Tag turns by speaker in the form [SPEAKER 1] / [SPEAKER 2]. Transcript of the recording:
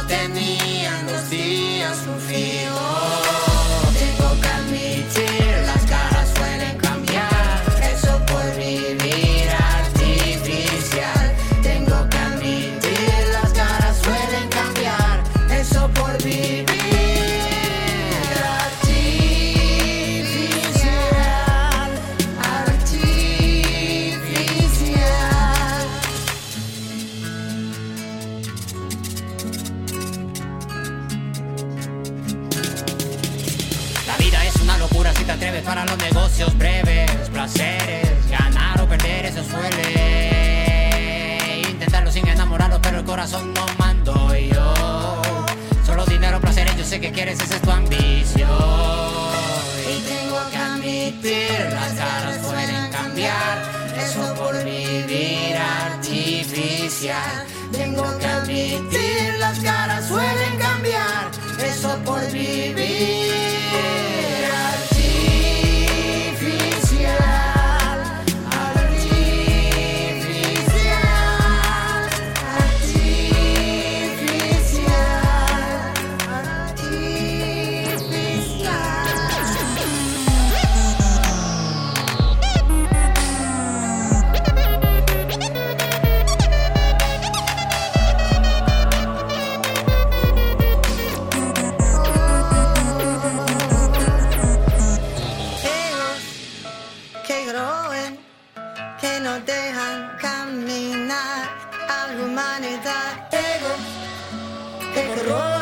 [SPEAKER 1] tenían los días un fin. Tengo que admitir, las caras suelen cambiar, eso por vivir artificial. Tengo que admitir, las caras suelen cambiar, eso por vivir artificial, artificial. La vida es una locura si te atreves para los negocios breves, placeres, ganar o perder, eso suele intentarlo sin enamorarlo, pero el corazón no mando yo. Solo dinero, placeres, yo sé que quieres, esa es tu ambición. Y tengo que admitir, las caras pueden cambiar, eso por vivir artificial. Tengo que admitir, las caras suelen cambiar, eso por vivir artificial, artificial, artificial, que groen, que no dejan caminar a la humanidad. Egos que corroen.